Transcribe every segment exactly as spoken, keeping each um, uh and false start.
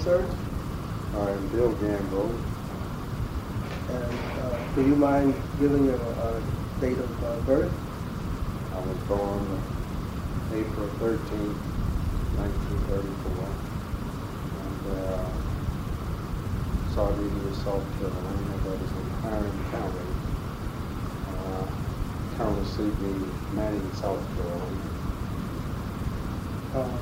sir? I'm Bill Gamble. And uh, do you mind giving your uh, date of uh, birth? I was born April thirteenth, nineteen thirty-four. And uh, Sardinia, South Carolina, that is in Clarence County. Uh, currently seat in Manning, South Carolina. Um,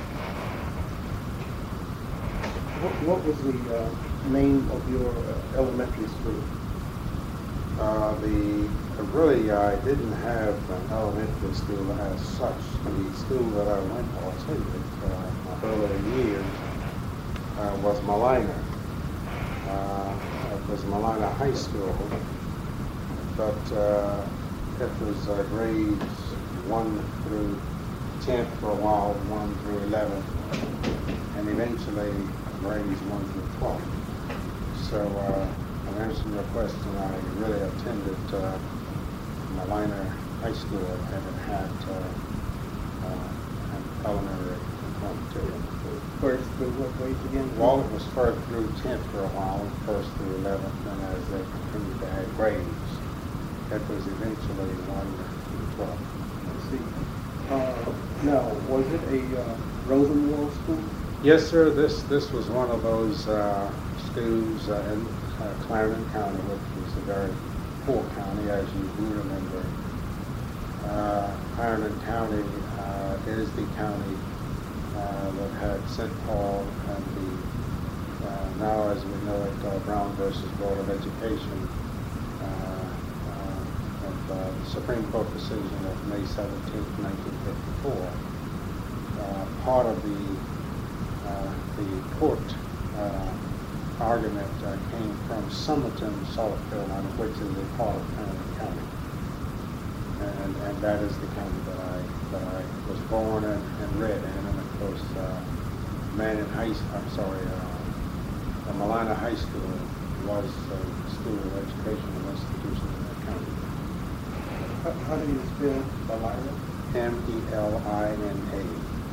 what, what was the uh, name of your uh, elementary school? Uh, the uh, really, I didn't have an elementary school as such. The school that I went or attended uh, my earlier years uh, was Malina. Uh, it was Malina High School, but uh, it was uh, grades one through tenth for a while, one through eleven, and eventually grades one through twelve. So. Uh, In answer to your question, I really attended uh, Malina High School and it had uh, uh, an elementary component to it. First through what grades again? Well, it was first through tenth for a while, first through eleventh, and as they continued to add grades, it was eventually one through twelve. I see. Uh, now, was it a uh, Rosenwald school? Yes, sir. This this was one of those uh, schools uh, in Uh, Clarendon County, which was a very poor county, as you do remember. Uh, Clarendon County uh, is the county uh, that had Saint Paul and the, uh, now as we know it, uh, Brown versus Board of Education, uh, uh, of uh, the Supreme Court decision of May seventeenth, nineteen fifty-four. Uh, part of the, uh, the court uh, argument uh, came from Summerton, South Carolina, which is a part of Clarendon County, and and that is the county that I that I was born in and read in, and of course, uh, Manning High, I'm sorry, uh, Malina High School was a school of educational institution in that county. How, how do you spell Malina? M E L I N A.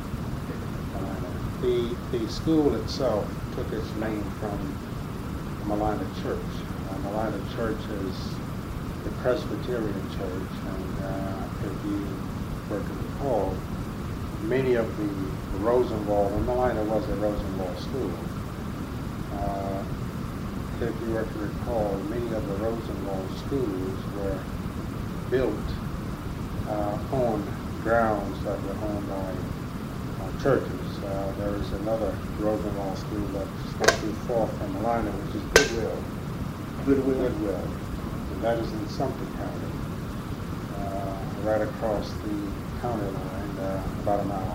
The the school itself took its name from the Malina Church. Uh, Malina Church is the Presbyterian Church, and uh, if you were to recall, many of the Rosenwald, and Malina was a Rosenwald school. Uh, if you were to recall, many of the Rosenwald schools were built uh, on grounds that were owned by uh, churches. Uh, there is another Rosenwald school that's not too far from Malina, which is Goodwill. Goodwill. Goodwill. And that is in Sumter County, uh, right across the county line, uh, about a mile,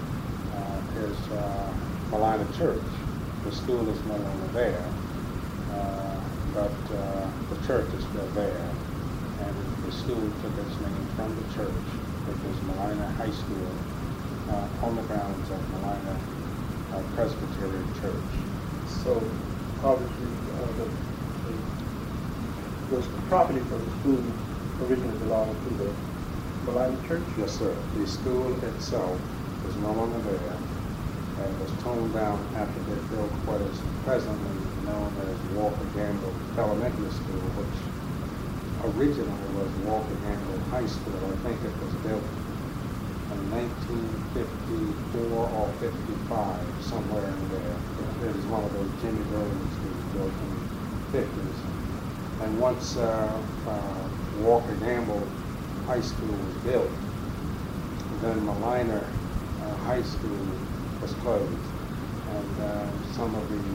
uh, is uh, Malina Church. The school is no longer there, uh, but uh, the church is still there. And the school took its name from the church, which was Malina High School, Uh, on the grounds of Malina uh, Presbyterian Church. So, obviously, uh, the, the, was the property for the school originally belonged to the Malina Church? Yes, sir. The school itself is no longer there and was torn down after they built what is presently known as Walker Gamble Elementary School, which originally was Walker Gamble High School. I think it was built in nineteen fifty-four or fifty-five, somewhere in there. It is one of those Jimmy buildings that was built in the fifties. And once uh, uh, Walker Gamble High School was built, then Malina uh, High School was closed. And uh, some of the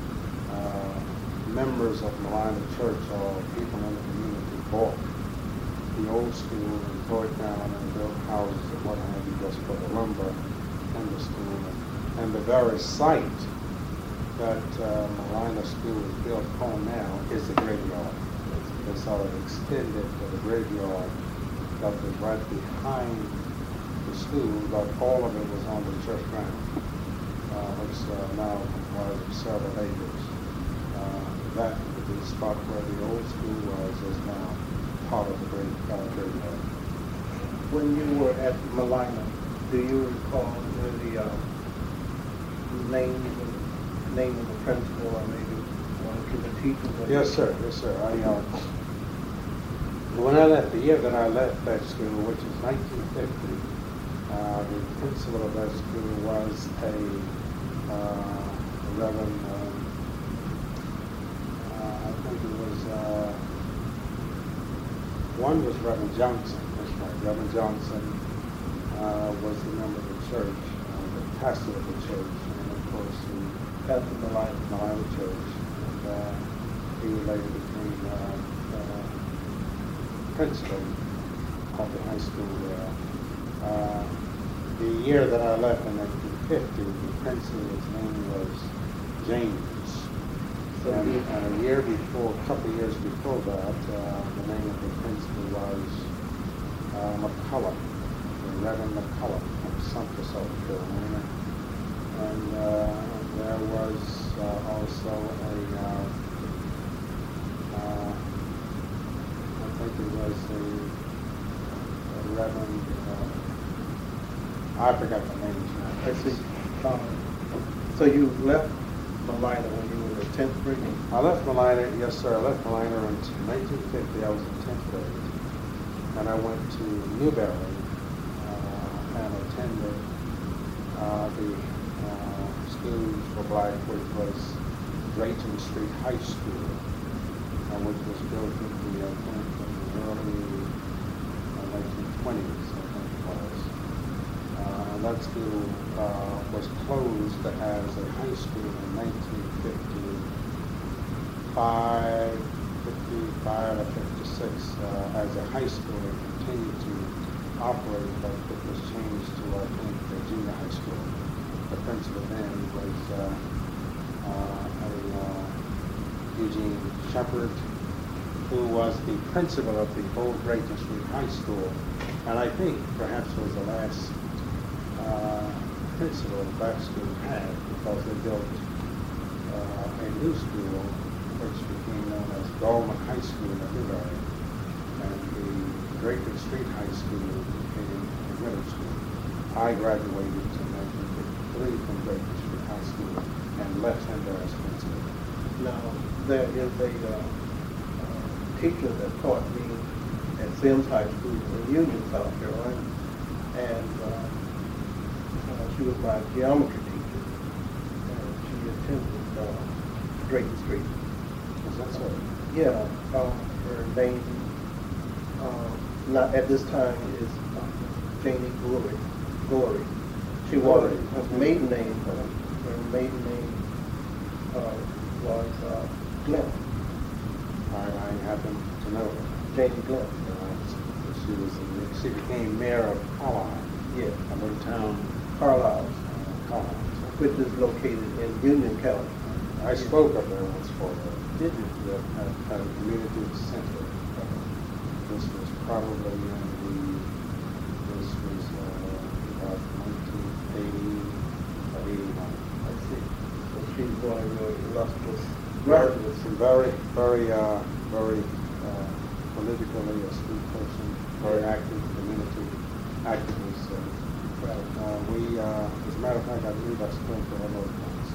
uh, members of Malina Church or people in the community bought the old school and tore it down and built houses and what have you, just for the lumber in the school. And the very site that uh, Malina School is built on now is the graveyard. They sort of extended to the graveyard that was right behind the school, but all of it was on the church ground, uh, which uh, now comprises of several acres. Uh, that, the spot where the old school was, is now part of the great uh, graveyard. When you were at Malina, do you recall the uh, names of name of the principal or maybe one or two of the teachers? Yes, sir. Yes, sir. I, uh, when I left, the year that I left that school, which is nineteen fifty, uh, the principal of that school was a uh, Reverend, um, uh, I think it was, uh, one was Reverend Johnson, that's right. Reverend Johnson uh, was the member of the church, uh, the pastor of the church, and of course the Pastor Malina. Malina Church. And uh, he later became uh, uh, principal of the high school there. Uh, the year that I left in nineteen fifty, the principal's name was James. So And, you- and a year before, a couple of years before that, uh, the name of the principal was uh, McCullough, Reverend McCullough from Sumter, South Carolina. And uh, there was uh, also a, uh, uh, I think it was a, a Reverend, uh, I forgot the name. I see. Um, so you left Malina when you were in tenth grade? I left Malina, yes sir, I left Malina in nineteen fifty, I was in tenth grade. And I went to Newberry uh, and attended uh, the uh, School for Black, which was Drayton Street High School, uh, which was built in the, I think, in the early uh, nineteen twenties, I think it was. Uh, that school uh, was closed as a high school in nineteen fifty-five, fifty-five or fifty-six uh, as a high school. It continued to operate, but it was changed to, I think, the junior high school. The principal then was uh, uh, a, uh, Eugene Shepard, who was the principal of the old Drayton Street High School, and I think perhaps was the last uh, principal that school had, because they built uh, a new school which became known as Dolman High School in Newberry, and the Drayton Street High School became a middle school. I graduated in nineteen fifty-three from Drayton Street High School and left him there as principal. Now, there is a uh, uh, teacher that taught me at Sims High School in Union, South Carolina, and uh, uh, she was my geometry teacher, and she attended uh, Drayton Street. Is that so? Yeah, uh, her name, uh, not at this time, is uh, Janie Glory. Glory. She was, her maiden name, uh, her maiden name uh, was uh, Glenn, I, I happen to know her. Janie Glenn. Uh, she was, the- she became mayor of Carlisle, Yeah, a little town, Carlisle, uh, Carlisle. which is located in Union County. I spoke up there once for her. Did you? At, at a community center. This was probably in the, this was uh, about nineteen eighty or eighty-one. I see. So she's one of your illustrious Very, graduates. very, very, uh, very uh, politically astute person, very active community activist. Uh, Right. uh, we, uh, as a matter of fact, I believe I spoke to her both times.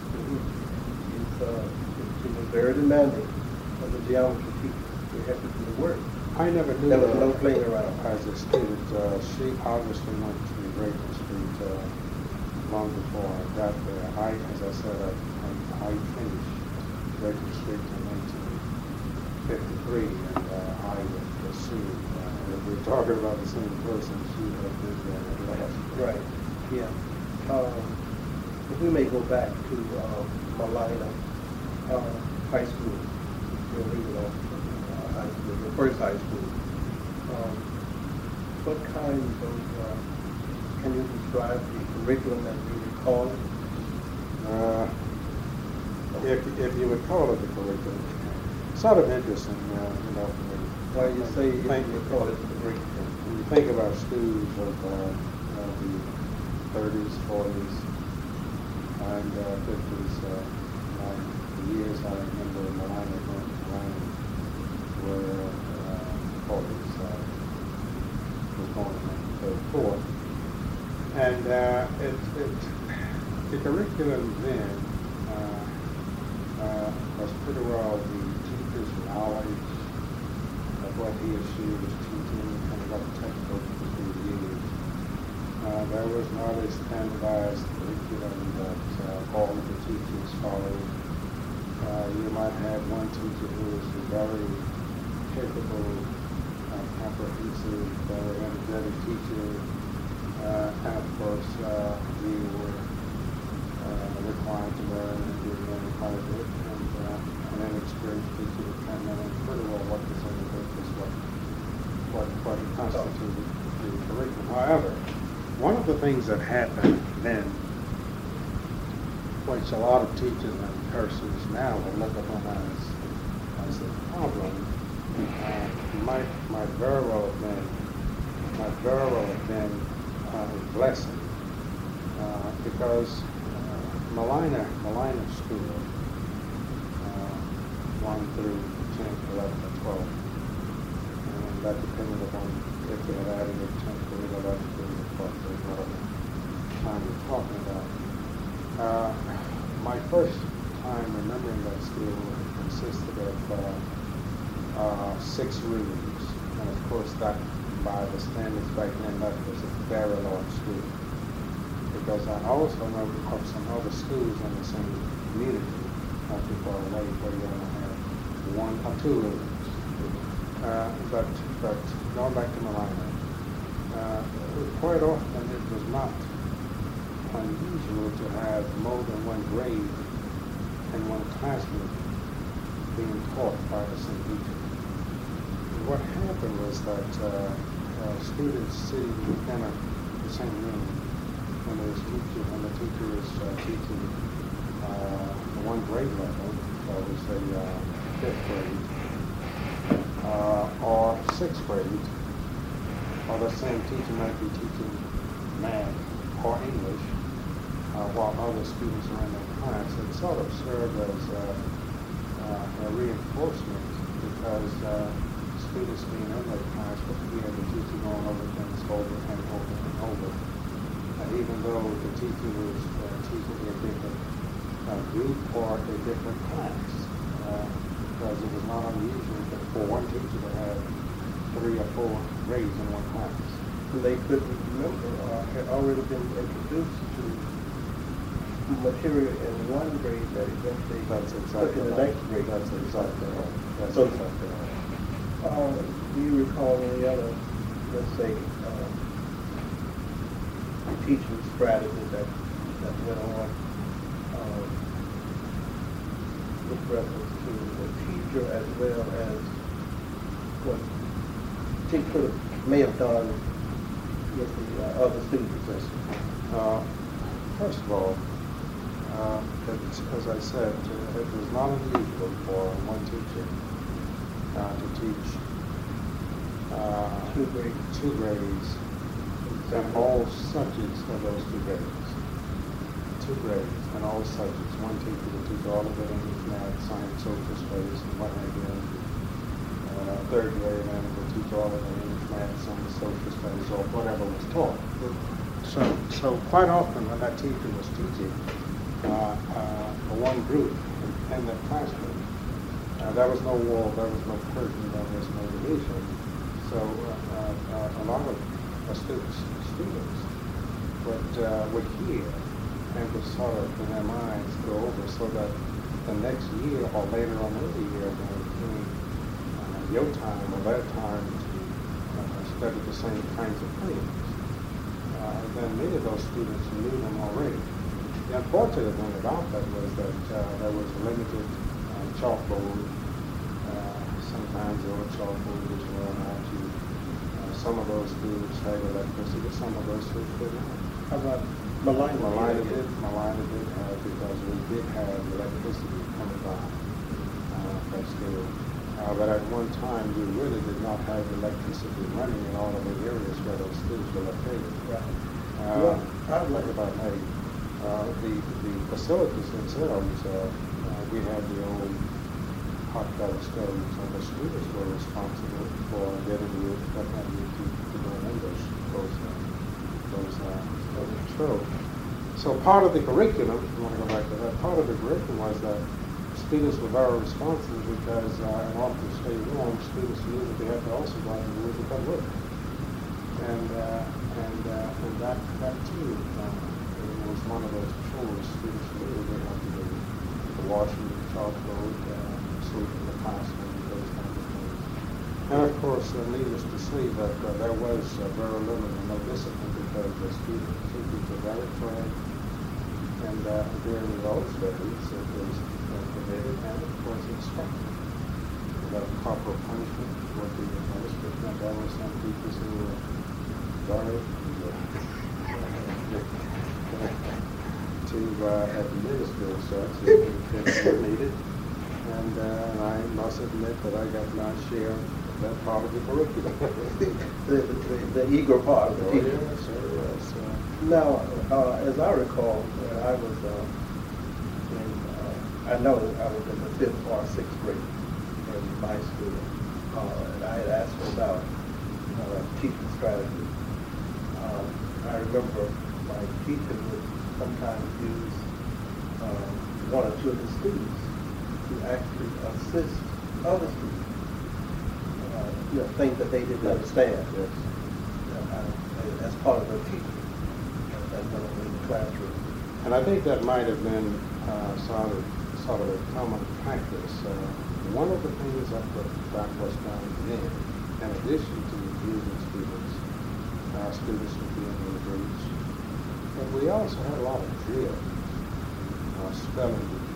She's, uh, she was very demanding as a geometry teacher. We had to do the work. I never knew There was her no playing around. as a student. Uh, she obviously went to Drayton Street uh, long before I got there. I, as I said, I, I, I finished Drayton Street in nineteen fifty-three, and uh, I would pursue. Uh, if we're talking about the same person, she would have been there at last. Right, yeah. Um, if we may go back to uh, Malina uh, High School, your original uh, high school, your first high school. Um, what kinds of, uh, can you describe the curriculum as you recall it? Uh, if, if you would call it the curriculum, sort of interesting, uh, you know. Why you say you Think- recall it the curriculum? When you think about schools of uh, uh, the thirties, forties, and uh, fifties, uh, like the years I remember in Malina, going to Malina, were uh, forties, uh, was born in nineteen thirty-four. And uh, it, it, the curriculum then uh, pretty well the teacher's knowledge of what he or she was teaching and what textbook was being used. Uh, there was not a standardized curriculum that uh, all of the teachers followed. Uh, you might have one teacher who was a very capable, uh, comprehensive, very energetic teacher, uh, and of course uh, you were uh, required to learn and do learn quite a bit, and uh, an inexperienced teacher would come in and pretty well what was in the book is what, what, what constituted the curriculum. However, one of the things that happened then, which a lot of teachers and persons now would look upon as, as a problem, uh, might, might very well have been, might very well have been uh, a blessing, uh, because uh, Malina, Malina School, uh, one through tenth, eleventh, and twelfth, and that depended upon if they had added a tenth grade, eleventh grade, or twelfth grade, whatever time we're talking about. Uh, my first time remembering that school consisted of uh, uh, six rooms, and of course that, by the standards back then, that was a very large school. Because I also know of some other schools in the same community, not too far away, where you only have one or two rooms. Uh, but, but going back to Malina, uh, quite often it was not unusual to have more than one grade and one classroom being taught by the same teacher. What happened was that uh, uh, students sitting within a, the same room, when there's teacher, when the teacher is uh, teaching uh, the one grade level, so we say uh, fifth grade, uh, or sixth grade, or the same teacher might be teaching math or English, uh, while other students are in their class. It sort of served as uh, uh, a reinforcement, because uh, students being in their class would hear the teacher going over things over and over and over. And even though the teacher was uh, teaching a different uh, group or a different class, uh, because it was not unusual for one teacher to have three or four grades in one class. They couldn't remember or had already been introduced to material in one grade that eventually That's took exactly in the right. next grade. That's exactly right. That's So, exactly right. Uh, do you recall any other, let's say, uh, teaching strategy that, that went on um, with reference to the teacher as well as what teacher may have done with the uh, other students? Uh, first of all, uh, it, as I said, uh, it was not unusual for one teacher uh, to teach uh, Two grades. two grades and all subjects of those two grades. Two grades and all subjects. One teacher would teach all of it, English, math, science, social studies, and what have you. Uh, third grade, and would teach all of it, English, math, science, social studies, or whatever was taught. So, so quite often when that teacher was teaching uh, uh, one group in, in the classroom, uh, there was no wall, there was no curtain, there was no division. So uh, uh, a lot of uh, students, students would, uh, would hear and would sort of in their minds go over, so that the next year or later on in the year when it came uh, your time or their time to uh, study the same kinds of things, uh, then many of those students knew them already. The unfortunate thing about that was that uh, there was a limited uh, chalkboard. Uh, sometimes the old chalkboard was worn out. You, uh, some of those schools had electricity, some of those schools did not. How about Malina? Malina did, Malina did have, because we did have electricity coming by uh, that school. Uh, but at one time, we really did not have electricity running in all of the areas where those schools were located. Right. Uh, Well, I'd like like- about hey, uh, the the facilities themselves, uh, uh, we had the old hot pellet stoves, and the students were responsible for getting the what have you to, to burn in those those uh, those uh, those stoves. So part of the curriculum, if you want to go back to that, part of the curriculum was that students were very responsible because uh, in order to stay warm, students knew that they had to also go out in the woods and cut wood. And, uh, and, uh, and that, that too uh, was one of those chores students knew they had to do. The washing the chalkboard, uh, sleep in the classroom, those kinds of things. And of course, uh, needless to say that uh, there was uh, very little or no discipline because the students teachers were very trained. And uh, during those days, it was uh, permitted and of course instructed. Without proper punishment for the administration. Now, there were some teachers who were very eager to uh, administer such if it were needed. And uh, I must admit that I got my share of that part of the curriculum. the, the, the eager part of the Oh, teacher. yes, sir, yes. Uh, Now, uh, as I recall, when I was uh, in, uh, I know I was in the fifth or sixth grade in my school, uh, and I had asked about uh, teaching strategy. Um, I remember my teacher would sometimes use um, one or two of the students to actually assist other students, uh, you know, things that they didn't understand. yes. Uh, as part of their teaching. In the classroom. And I think that might have been uh, sort of sort of a common practice. Uh, one of the things that, that was done then, in addition to using students, uh, students would be in the groups, but we also had a lot of drills, uh, spelling bees,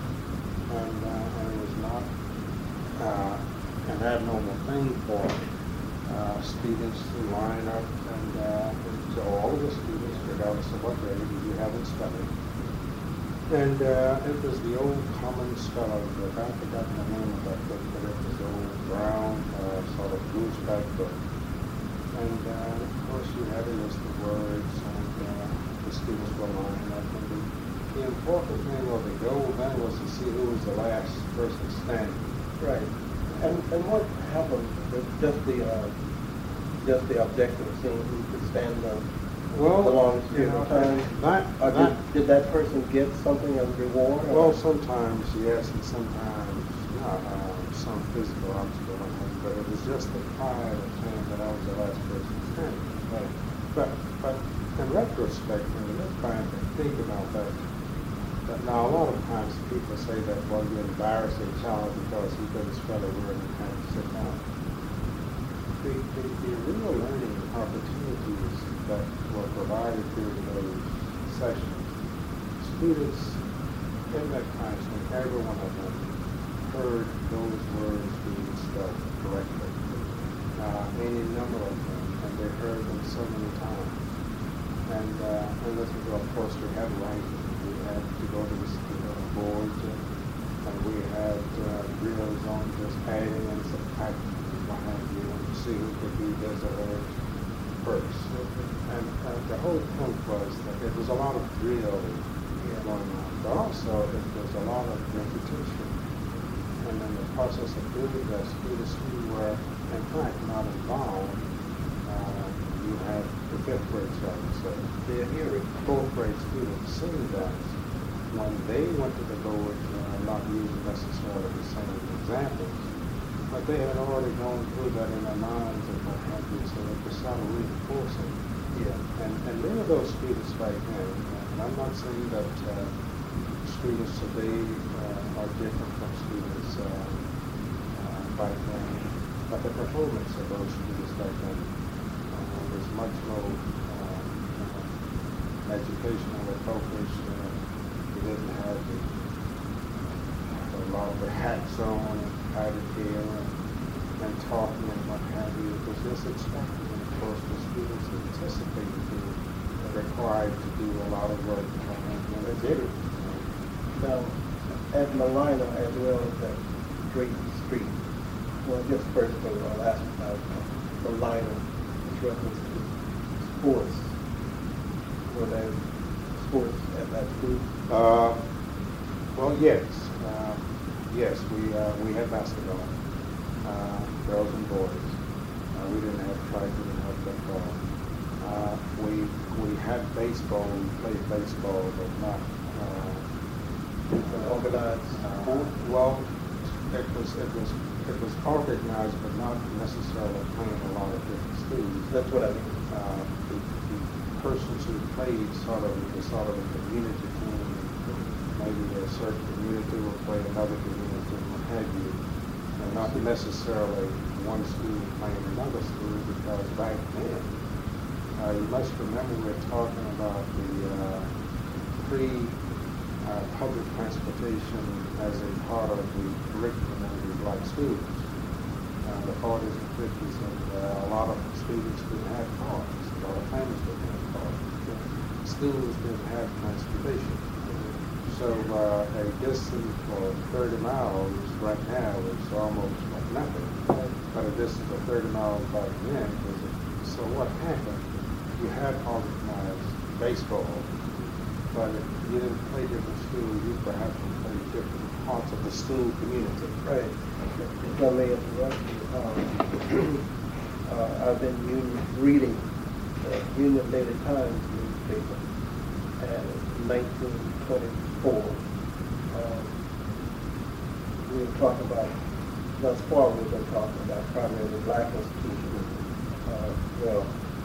and, uh, and it was not uh, an abnormal thing for uh, students to line up and, uh, and so all of the students, regardless of what grade you haven't studied. And uh, it was the old common spelling book. I've forgotten the name of that book, but it was the old brown uh, sort of bluesback book. And uh, of course you had a list of words and uh, the students were lining up. And the, the important thing or the goal then was to see who was the last person standing. Right. And and what happened with just the uh, just the objective of seeing who could stand the Well, the longest you period know, of time? Not, Or not, did, did that person get something as reward? well, or- sometimes yes, and sometimes not. Uh, some physical obstacle, but it was just the pride of saying that I was the last person standing. Right. But, but in retrospect, when you look back and think about that, that now a lot of times people say that, well, you embarrass a child because he couldn't spell a word and had to sit down. The, the, the real learning opportunities that were provided during those sessions, students in that classroom, every one of them heard those words being spelled correctly, uh, any number of them, and they heard them so many times. And, uh, and this is, of course, we had writing. We had to go to the uh, board, uh, and we had uh, drills on just adding and subtracting and what have you, and to see who could do this or that first. And uh, the whole point was that it was a lot of drill going on, but also it was a lot of repetition. And in the process of doing that, students who were, in fact, not involved, uh, you had the fifth grade students, so they're hearing fourth grade students saying that when they went to the board, uh, not using necessarily the same examples, but they had already gone through that in their minds and what have you, so it was sort of reinforcing. Yeah. And, and many of those students back then, and I'm not saying that uh, students today uh, are different from students uh, uh, back then, but the performance of those students back then uh, was much more uh, uh, educationally focused. Uh, we didn't have the, a lot of the hats on and padded hair and, and talking and what have you. It was just expected. And of course, the students anticipated being required to do a lot of work, and they did it. Now, at Malina as well as at Drayton Street, well, just first of all, I'll ask about Malina with reference to sports. Were there sports at that school? Uh, well, yes, uh, yes, we uh, we had basketball, uh, girls and boys. Uh, we didn't have track, we didn't have football. Uh, we we had baseball. We played baseball, but not uh, an organized Uh, school? Well, it was, it was, it was organized, but not necessarily playing a lot of different schools. That's what I mean. Uh, the, the persons who played sort of, was sort of a community team. Maybe a certain community will play another community, and what have you. And not necessarily one school playing another school, because back then, uh, you must remember we're talking about the uh, pre uh, public transportation as a part of the curriculum of the black schools. Uh, the forties and fifties, and uh, a lot of students didn't have cars. A lot of families didn't have cars. Schools didn't have transportation. So uh, a distance for thirty miles right now is almost like nothing. But a distance of thirty miles back then was a, so what happened? You had organized baseball, but if you didn't play different schools, you perhaps would play different parts of the school community. Right. If I may interrupt you, um, uh, I've been union, reading the Union Daily Times newspaper, and in nineteen twenty-four, um, we were talking about, thus far we've been talking about primarily black institutions. Uh, well,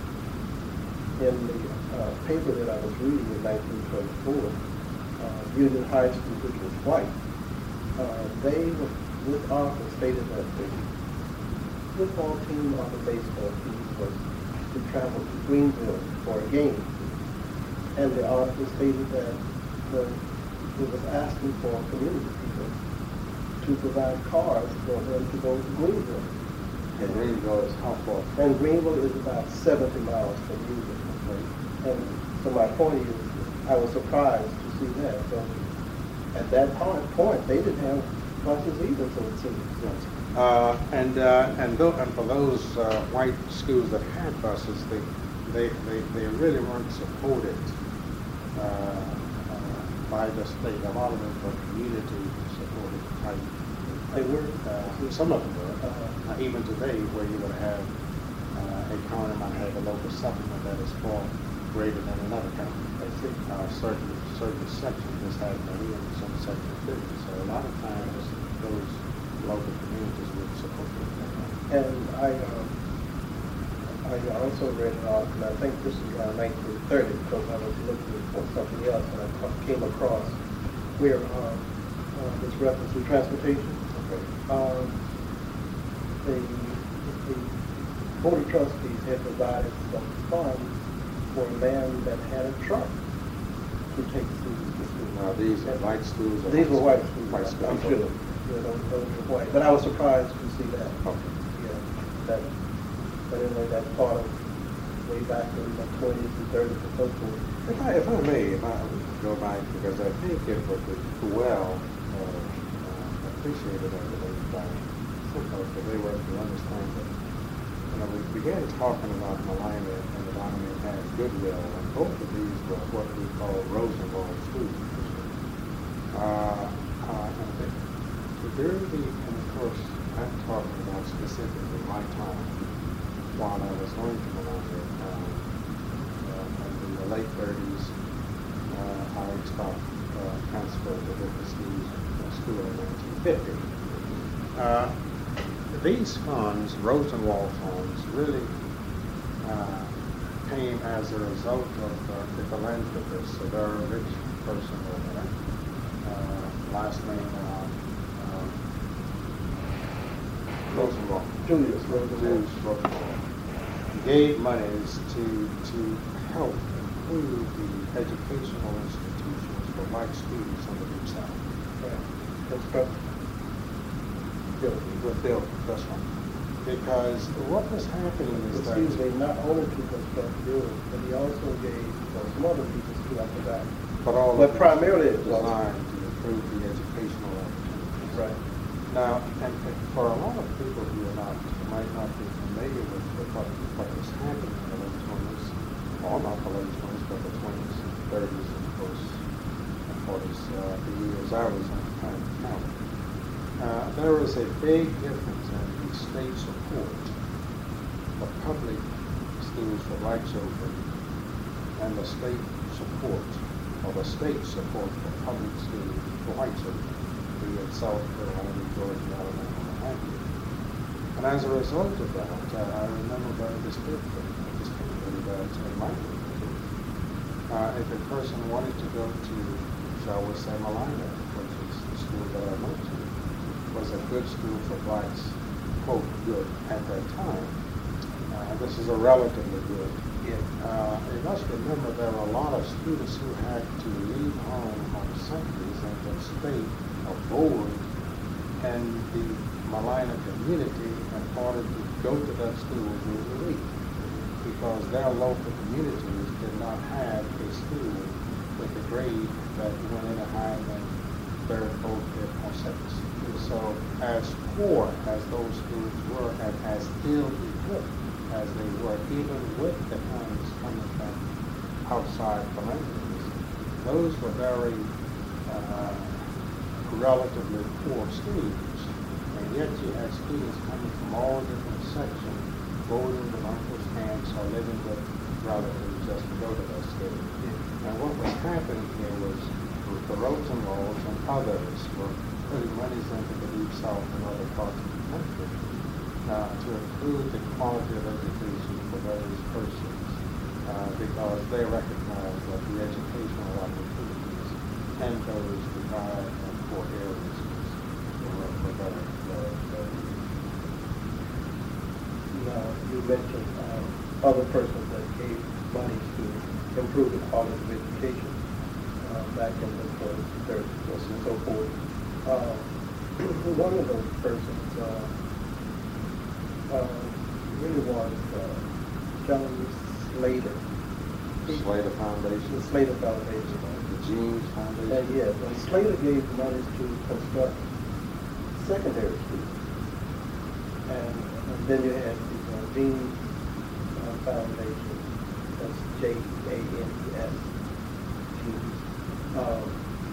in the uh, paper that I was reading in nineteen twenty-four, uh, Union High School, which was white, uh, they were, with Arthur stated that the football team or the baseball team was to travel to Greenville for a game. And the article stated that the, it was asking for community people to provide cars for them to go to Greenville. And Greenville is how far? And Greenville is about seventy miles from Greenville. And so my point is, I was surprised to see that. So at that point, point they didn't have buses either, so it seems. Uh, and uh, and, th and for those uh, white schools that had buses, they they, they, they really weren't supported uh, uh, by the state. A lot of them were community supported type. They were? Uh, some of them were. Uh-huh. Uh, even today, where you would have uh, a county might have a local supplement that is far greater than another county. I see. Uh, certain certain sections just have money and some sections didn't. So a lot of times those local communities would support them. And I, um, I also read an article, I think this is around nineteen thirty, because I was looking for something else, and I ca- came across where um, uh, this reference to transportation. Okay. Um, the, the Board of Trustees had provided some funds for a man that had a truck to take students to school. Now these are white schools? Or These were white schools, White schools. I'm sure. Yeah, those, those were white. But I was surprised to see that. Okay. Yeah, that, but anyway, that's part of way back in the twenties and thirties and so forth. If I, if I may, if I would go back, because I think it would be well uh, uh, appreciated, I believe, by some folks, that they were to understand that, you know, we began talking about Malina, and Malina had Goodwill, and both of these were what we call Rosenwald schools. Uh, uh, and the, the very, and of course, I'm talking about specifically my time while I was going to Malina. Uh, uh, in the late thirties, uh, I stopped uh, transferred to different schools, uh, school in nineteen fifty. Uh, these funds, Rosenwald funds, really uh, came as a result of uh, the philanthropist, a very rich person over there, uh, last name uh, uh, Rosenwald. Julius Rosenwald. Julius Rosenwald. Gave monies to to help improve the educational institutions for black students in the Deep South. Right. Construction. Built, were built, that's one. Because what was happening is that... Excuse me, not only to construct buildings, but he also gave well, some other people too, I forgot. But all But of it primarily it was designed to improve the educational opportunities. right. Now, and, and for a lot of people who are not, who might not be familiar with what, what was happening in the late twenties, or not the late twenties, but the twenties, thirties, and of course, of course, uh, the years I was in Pine County, uh, there was a big difference in the state support for public schools for black children and the state support of a state support for public schools for white children, be it South Carolina, Georgia, Alabama, what have you. And as a result of that, uh, I remember very distinctly, distinctly that in my community, uh, if a person wanted to go to, shall we say, Malina, which is the school that I went to, was a good school for blacks, quote, good at that time. Uh, this is a relatively good. Yeah. Uh, you must remember there were a lot of students who had to leave home on Sundays and would stay aboard in the Malina community in order to go to that school during the week, because their local communities did not have a school with a grade that went any higher than third, fourth, fifth, or second. So as poor as those schools were and as ill equipped as they were, even with the funds coming from outside philanthropies, those were very uh, relatively poor schools. And yet you had students coming from all different sections, boarding with uncles, aunts, or living with relatives just to go to that school. And what was happening here was the Rosenwalds and others were putting monies into the Deep South and other parts of the country uh, to improve the quality of education for those persons uh, because they recognized that the educational opportunities in those deprived and poor areas were, were very, very, very. Now, you mentioned um, other persons that gave money to improve the quality of education uh, back in the twenties, thirties, and so forth. Uh, one of those persons uh, uh, really was uh, John Slater. Slater Foundation. The Slater Foundation. The Jeans Foundation. And yes, and Slater gave money to construct secondary schools. And, and then you had the uh, Jeans uh, Foundation, that's J A N E S, Jeans. Um,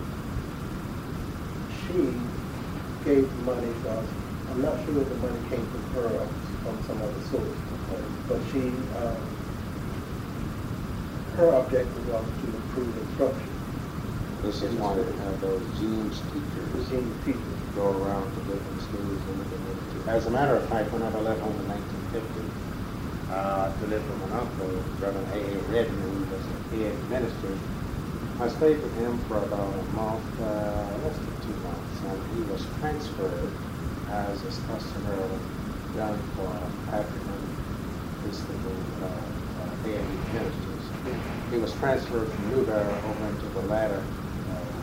she gave money, because I'm not sure if the money came from her or from some other source, but she, um, her objective was to improve instruction. This is why they have those Jeans The teachers Jeans teachers. go around to different schools in the community. As a matter of fact, whenever I left home in nineteen fifty, uh, to live with my uncle, Reverend A A Redden, who was a head minister, I stayed with him for about a month, uh, less than two months, and he was transferred, as is customarily done for African mystical uh, uh, A M E ministers. He was transferred from Newberry over into the latter uh,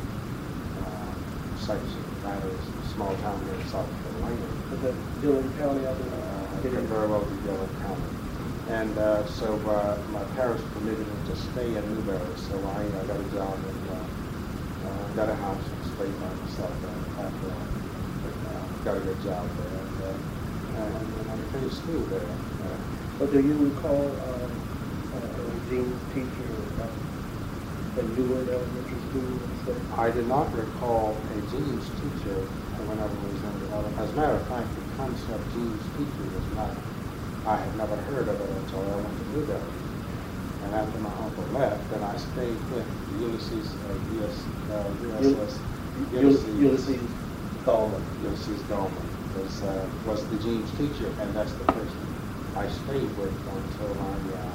uh, section, that is a small town here in South Carolina. Was that Dillon County, I believe? Uh, it could very well be Dillon County. And uh, so uh, my parents permitted me to stay in Newberry, so I, I got a job and uh, uh, got a house and stayed by myself uh, after I uh, got a good job there. And, uh, and, and I finished school there. Uh, But do you recall um, uh, a Jeans teacher um, when you were in elementary school and stuff? I did not recall a Jeans teacher whenever I was in the elementary. As a matter of fact, the concept Jeans teacher was not, I had never heard of it until I went to Newberry. And after my uncle left, then I stayed with Ulysses, uh, U S, uh, U S S, Ulysses, Ulysses Gallman. Ulysses Gallman was, uh, was the Jeans teacher, and that's the person I stayed with until I, uh,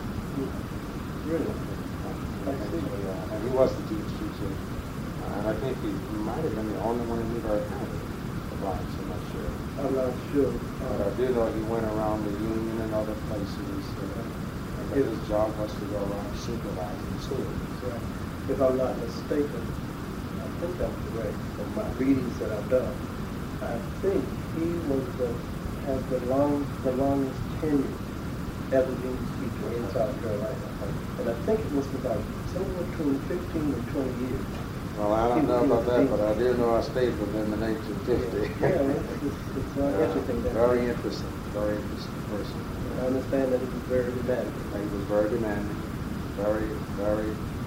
Really? uh, eventually, uh, and he was the Jeans teacher. Uh, and I think he might have been the only one in Newberry County for blacks, I'm not sure. I'm not sure. But I Uh, do know he went around the Union and other places, uh, and that his job was to go around supervising schools. right. If I'm not mistaken, I think I'm correct from my readings that I've done. I think he was the, has the long, the longest tenure as a Jeans teacher in South Carolina. And I think it was about somewhere between fifteen and twenty years. Well, I don't know about that, but I do know I stayed with him in eighteen fifty. Yeah, well, it's, it's not Uh, interesting. That Very interesting, very interesting person. I understand that he was very demanding. He was very demanding, very, very,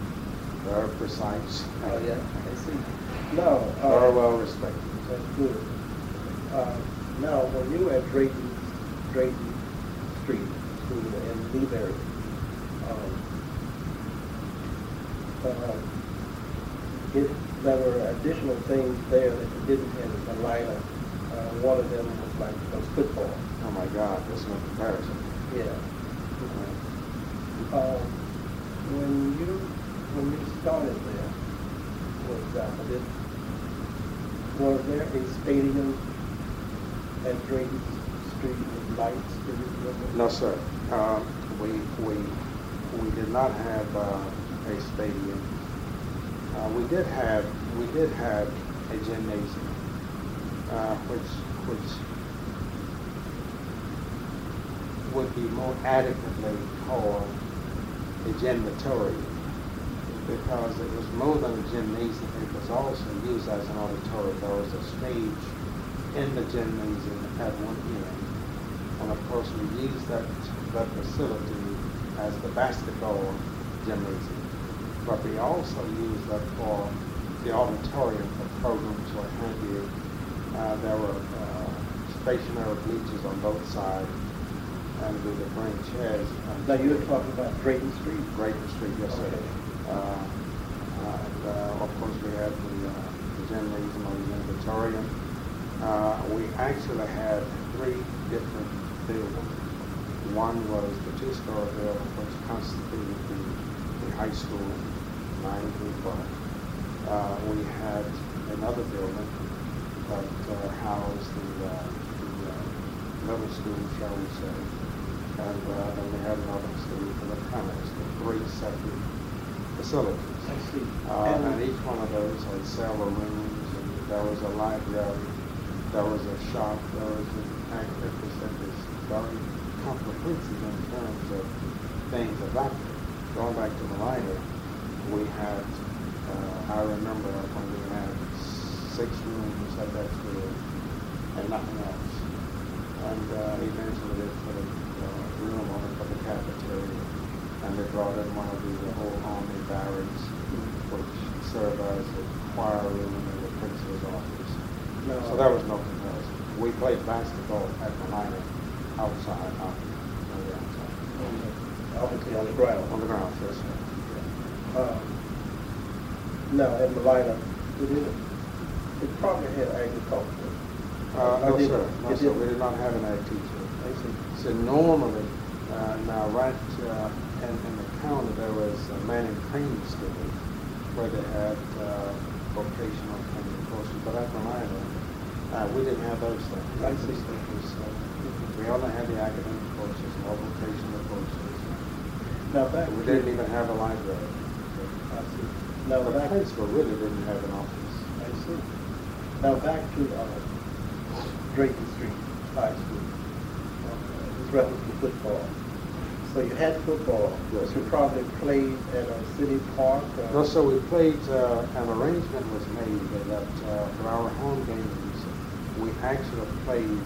very precise. Oh, yeah, I see. Now, Very uh, well respected. that's good. Uh, now, when you were at Drayton, Drayton Street School in Newberry, um, uh, it, there were additional things there that you didn't have in Malina. Uh, one of them was like was football. Oh my God, there's no comparison. Yeah. Uh, when you when you started there, for example, did, was there a stadium at Drayton Street with lights? Do you remember? No, sir. Uh, we we we did not have uh, a stadium. Uh, we did have we did have a gymnasium, uh, which which would be more adequately called a gymatorium, because it was more than a gymnasium. It was also used as an auditorium. There was a stage in the gymnasium at one end, and of course we used that that facility as the basketball gymnasium. But we also used that for the auditorium for programs what have you. Uh, there were uh, stationary bleachers on both sides, and we would bring chairs. Now you're talking about Drayton Street? Drayton Street, yes, sir. Okay. Uh, and uh, of course we had the, uh, the gymnasium or the auditorium. Uh, we actually had three different buildings. One was the two-story building, which constituted the, the high school, nine through twelve. Uh, we had another building that uh, housed the, uh, the uh, middle school, shall we say, and uh, then we had another school for the primary school, three separate facilities. I see. Uh, And- and each one of those had several rooms, and there was a library, there was a shop, there was an activity that was very comprehensive in terms of things about it. Going back to Malina, we had, uh, I remember when we had six rooms at that school and nothing else. And uh, eventually they put a uh, room on it for the cafeteria, and they brought in one of the old army barracks, which served as a choir room and the principal's office. No. So there was no comparison. We played basketball at Malina outside, not on the outside. Obviously on the ground. On the ground, yes, sir. Um, now, at Malina, it didn't, it probably had agriculture. Uh, no, Or did- sir. No, it sir. didn't? We did not have an ag teacher. I see. So normally, uh, now right uh, in, in the county, there was a Manning Training School where they had uh, vocational training courses, but at Malina, uh, we didn't have those things. I see. Was, uh, we only had the academic courses, no vocational courses. Now back We to, didn't even have a library. I see. Now The back, high school really didn't have an office. I see. Now back to, uh, Drayton Street High School. Uh, It's reference to football. So you had football. Yes. You probably played at a city park or? No, so we played, uh, an arrangement was made that uh, for our home games, we actually played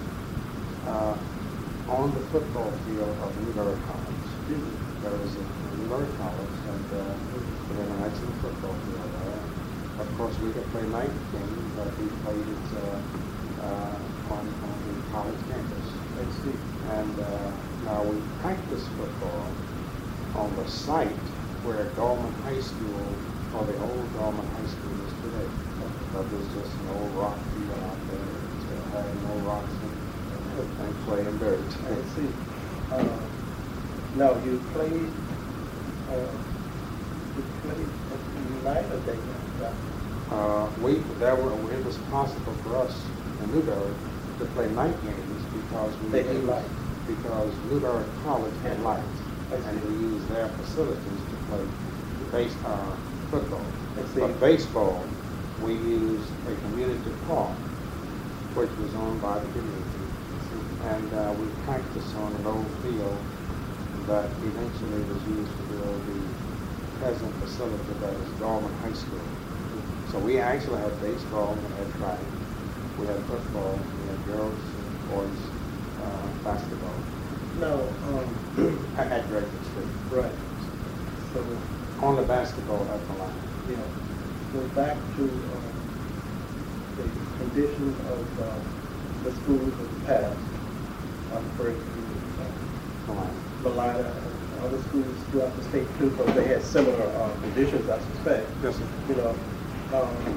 uh, on the football field of Newberry College. There was a Newberry College, and uh, we had an excellent football field there. Of course, we could play night games, but we played it uh, uh, on, on the college campus. I see. And uh, now we practice football on the site where Gorman High School, or the old Gorman High School is today. But there's just an old rock field out there. It's uh, having no rocks in it, and clay and dirt. I see. Uh, now you played, uh, you played at night or day? Uh, we, there were, it was possible for us in Newberry to play night games because we They had used- lights. because Newberry College had lights, I see. and we used their facilities to play base, uh, football. I see. But baseball, we used a community park, which was owned by the community, and uh, we practiced on an old field that eventually was used to build the present facility that is Gorman High School. So we actually had baseball, we had track, we had football, we had girls, boys, uh, basketball No, um, at, at Drayton Street. right. So, On the basketball at the line. yeah, go back to, uh, the condition of, uh, the schools of the past. I'm referring to, uh, The line. Malina and other schools throughout the state too, because they had similar, uh, conditions, I suspect. Yes, sir. You know, Um,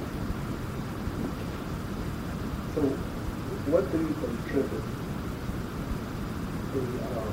so, what do you contribute the uh,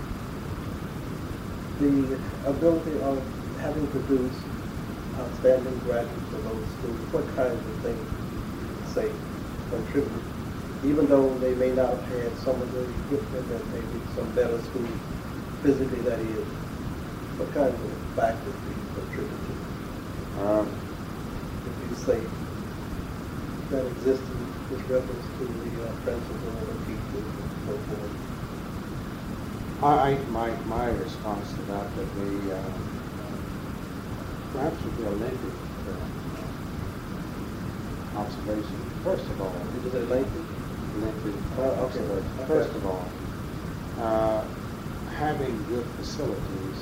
the ability of having produced outstanding graduates of those schools? What kinds of things you would say contribute, even though they may not have had some of the equipment and maybe some better schools physically, that is? What kinds of factors do you contribute to? Um, If you say that existed with reference to the uh, principal or the teachers and so forth. I, I, my, my response to that would be, uh, perhaps would be a lengthy uh, observation. First of all, Did you say lengthy? lengthy Oh, okay. observation. Okay. First of all, uh, having good facilities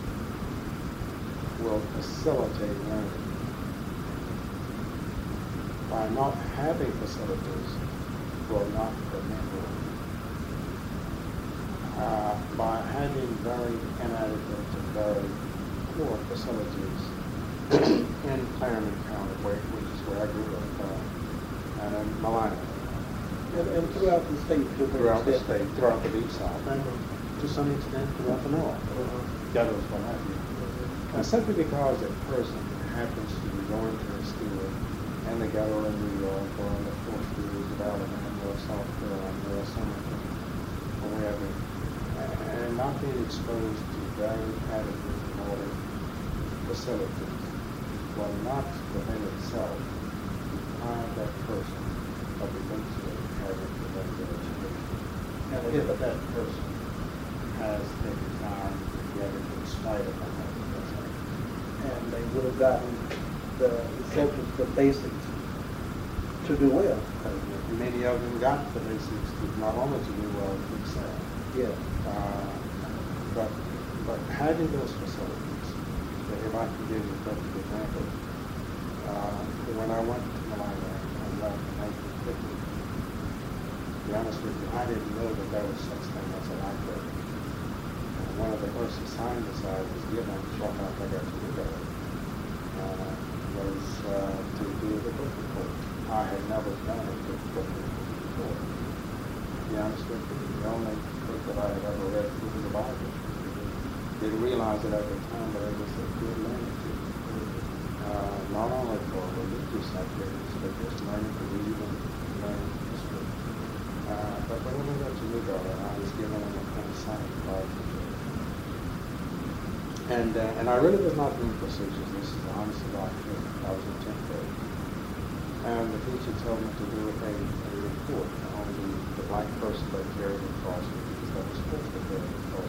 will facilitate learning. By not having facilities will not permit learning. Uh, by having very inadequate and very poor facilities in Clarendon County, where, which is where I grew up, uh, and in Malina, And, and throughout the state, to the throughout the extent- state, throughout the deep south, and to some extent throughout the north, Uh-huh. ghettos, what have you. Now, simply because a person happens to be going to a school in the ghetto in New York, or in the fourth schools of Alabama, or South Carolina, or something, or wherever, and not being exposed to very adequate modern facilities will not within itself deprive that person of eventually having the better education. And if that person has taken time to get it in spite of that, and they would have gotten the essentials, the basics, to do well. and many of them got the basics to not only to do well, but excel. Yeah. Uh, but, but having those facilities, that if I can give you a perfect example, uh, when I went to Malina and left in nineteen fifty, to be honest with you, I didn't know that there was such thing as a library. And one of the first assignments I was given shortly after I got to New York uh, was uh, to do the book report. I had never done a book report before. To be honest with you, the only book that I had ever read was the Bible. Didn't realize it at the time, but it was a good learning tool. Uh, not only for religious activities, but just learning to read and learn history. Uh, but when I went to New York, I was given an assignment project. And, uh, and I really was not being facetious. This is the honest to God truth. I was in tenth grade. And the teacher told me to do a, a report on the, the black person that carried the cross, because that was supposed to carry the cross.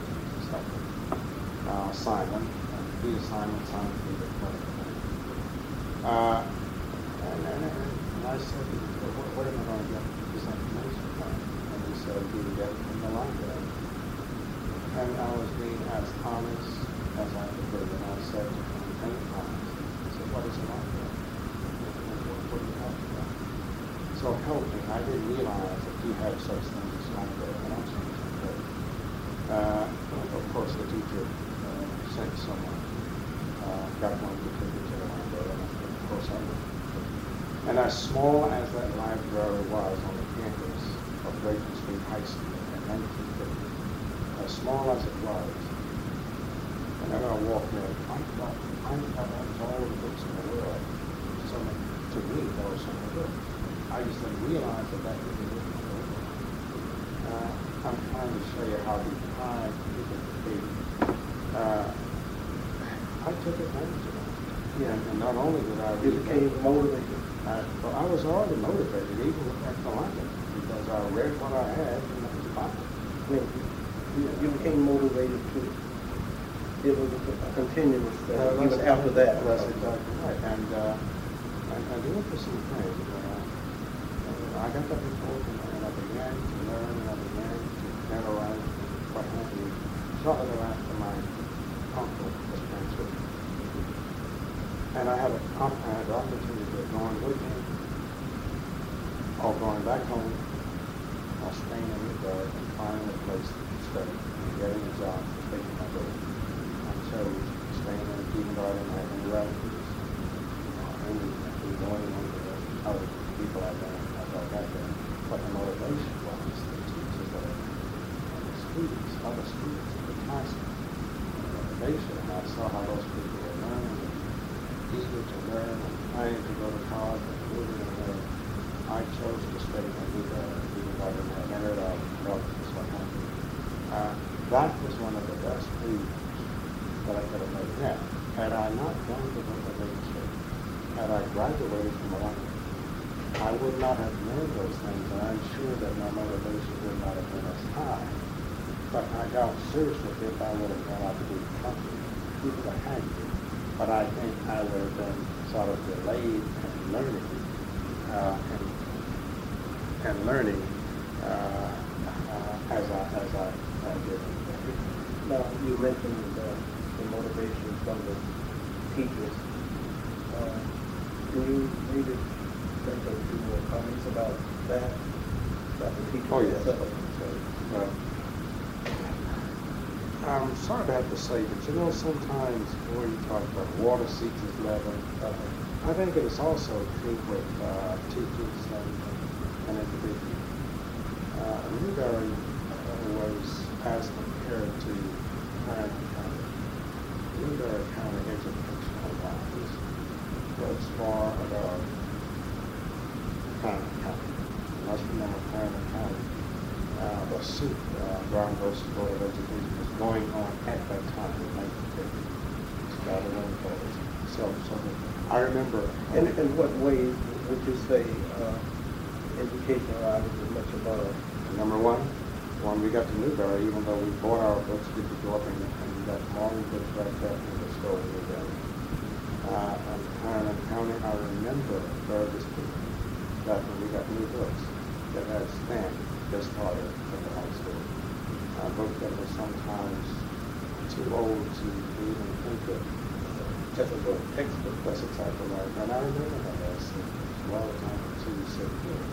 Uh, Simon, uh, Peter Simon, Simon Peter Clark. Uh, and, and, and I said, what, what am I going to get this information from? And he said, you can get it from the library. And I was being as honest as I could be, and I said to him, thank you, honest. He said, what is a library? What, what do you have to do? So help me, I didn't realize that you had such things as library when I was in tenth grade. Uh, of course, the teacher uh, sent someone, uh, got one to take me to the library, and of course I went. And as small as that library was on the campus of Drayton Street High School in nineteen fifty, as small as it was, whenever I walked in, I thought, I thought that was all the books in the world. So to me, that was so many books. I just didn't realize that that was the book in the world. Uh, I'm trying to show you how deprived people could be. Uh, I took advantage of that. Yeah. And, and not only did I You read became that, motivated. I, well, I was already motivated, even at the London, because I read what I had in the Bible. I mean, you, you became motivated to, it was a continuous thing, Uh, even that's- after that. That's exactly right. And, uh, and, and the interesting thing, uh, I got that report and, and I began to learn and I began to memorize what happened shortly thereafter my uncle was transferred. And I had, a, I had the opportunity of going with him, or going back home, or staying in the yard and finding a place to study and getting a job to pay my bills. I chose staying in, even though I didn't have any relatives or anything. to going on to other people I know about that day. But the motivation was the teachers that are and the students, other students in the classroom. And the motivation, and I saw how those people were learning and eager to learn and planning to go to college and moving and learn. I chose to stay and do that, even though I didn't have any of the relatives what happened. Uh, that was one of the best moves that I could have made. Now, had I not done the motivation, had I graduated from Malone, I would not have known those things, and I'm sure that my motivation would not have been as high. But I doubt seriously if I would have gone out to do the company, who would have had to. But I think I would have been sort of delayed in learning, uh, and, and learning uh, uh, as I as I, I did. Now, you mentioned uh, the motivation from the teachers. Uh, can you maybe make a few more comments about that? About the teachers? Oh, yes. themselves? Well, I'm sorry to have to say, but you know, sometimes when you talk about water seekers level, uh, I think it is also true with uh, teachers and, and individuals. Uh, Newberry uh, was as compared to Clarendon County. Newberry County educational wise was far above Clarendon County. You must remember Clarendon County. Uh, the suit, uh, Brown versus Board of Education was going on at that time in nineteen fifty. Started on college. So, so I remember. In, in what ways would you say uh, educational wise is much above? Number one, when we got to Newberry, even though we bought our books, we could go up and, and we got long books right there in the store in Newberry. Uh, and Clarendon County, I remember very distinctly that when we got new books that had stamp just started in the high school. A book that was sometimes too old to even think of. Just a book, textbook, that's exactly right. And I remember that as well as I to sit here.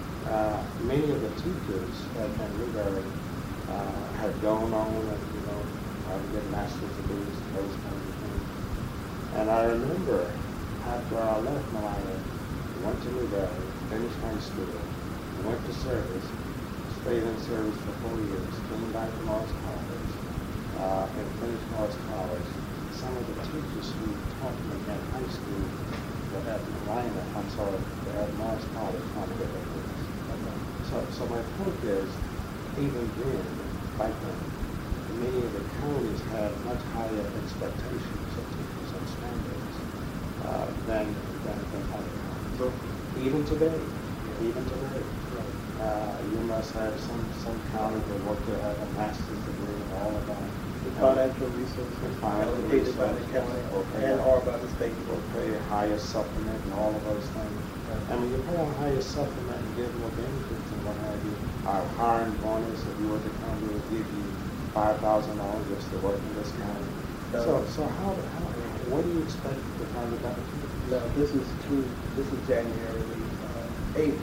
Uh, many of the teachers at Newberry uh, had gone on and, you know, uh, get master's degrees and those kinds of things. And I remember after I left Malina, went to Newberry, finished high school, went to service, stayed in service for four years, came back to Morris College, uh, and finished Morris College. Some of the teachers who taught me at high school were at Malina, I'm sorry, were at Morris College trying to get their degrees. So, so my point is, even then, back then, many of the counties had much higher expectations of teachers and standards uh, than, than, than other counties. So, even today, even today, uh, you must have some, some counties that work to have a master's degree and all of that. The financial resources allocated by the county and or by the state. Or pay a higher supplement and all of those things. And when you pay a higher supplement and give more benefits and what have you, our hiring bonus, if you were to come, we would give you five thousand dollars just to work in this county. So, so how, how, what do you expect to find the benefit? Now, this is two, this is January uh, eighth,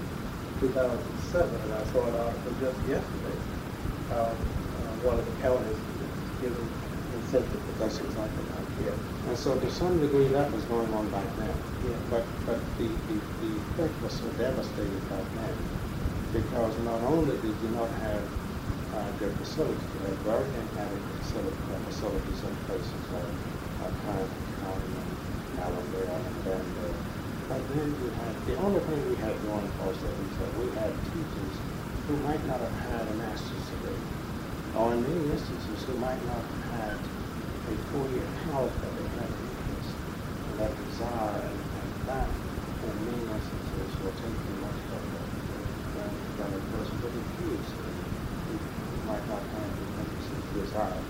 two thousand seven, and I saw an article just yesterday. Um, uh, one of the counties is giving incentive. That's exactly right. Yeah. And so to some degree that was going on back then. Yeah. But but the, the, the effect was so devastating back then because not only did you not have uh, good facilities, you had very inadequate facility, uh, facilities in places like uh, Clarendon County and Allendale and Danville. But then you had, the only thing we had going for us is that we had teachers who might not have had a master's degree, or in many instances who might not have had a four-year college, but they had an interest and that desire, and, and that in many instances will take you much further than, than a person with a P H D who, who might not have the interest and desire.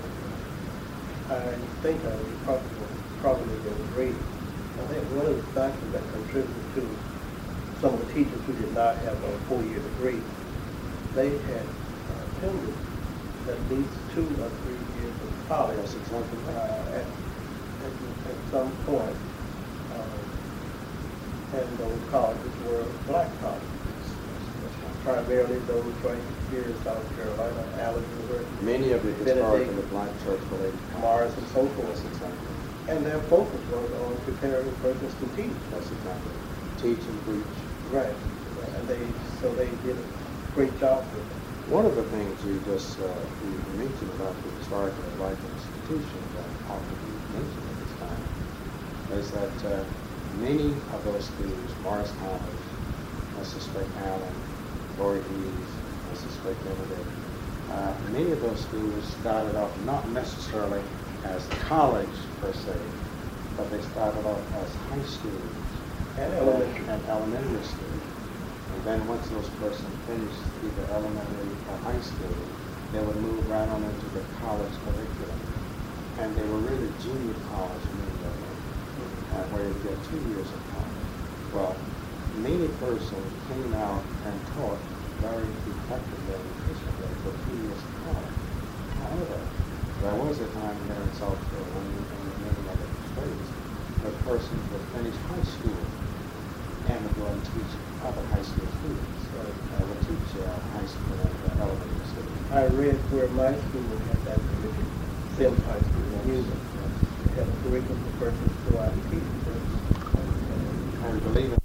I think I would probably, probably agree. I think one of the factors that contributed to some of the teachers who did not have a four-year degree, they had uh, attended at least two or three years of college. That's exactly right. Uh, at, at, at some point, um, and those colleges were black colleges. Primarily those right here in South Carolina, Allen University. Many of the historically black church related Morris and so forth. Exactly. And their focus was on preparing persons to teach. That's exactly. Teach and preach. Right. And they, so they did a great job with it. One of the things you just uh, you mentioned about the historically black institutions that ought to be mentioned at this time is that uh, many of those schools, Morris College, I suspect Allen, Voorhees, I suspect Everett, uh, many of those schools started off not necessarily as college per se, but they started off as high schools And elementary. and elementary schools. And then once those persons finished either elementary or high school, they would move right on into the college curriculum. And they were really junior college, many of them, uh, where you get two years of college. Well, many persons came out and taught very effectively and efficiently for two years of college. However, there was a time here in South Carolina and in many other states where persons would finish high school and would go and teach other high school students. Uh, would teach uh, high school and uh, elementary students. I read where my school had that curriculum, Sims High School in music. They had a curriculum for persons to go out and teach. And believe it